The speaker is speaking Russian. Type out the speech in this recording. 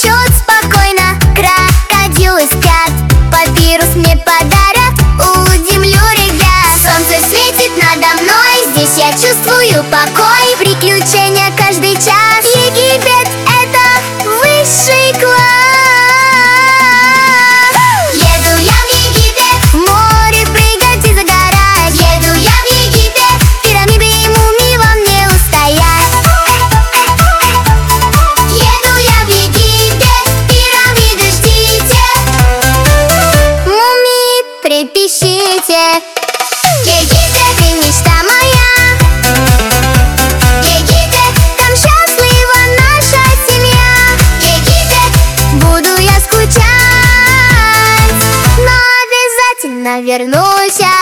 плачут спокойно, крокодилы спят, папирус мне подарят, удивлю ребят. Солнце светит надо мной, здесь я чувствую покой, приключения каждый час. Египет — это высший класс. Еду я в Египет, в море прыгать и загорать. Еду я в Египет, пирамиды и мумии вам не устоять. Еду я в Египет, пирамиды ждите, мумии трепещите. Египет и мечта моя, Египет, там счастлива наша семья. Египет, буду я скучать, но обязательно вернусь я.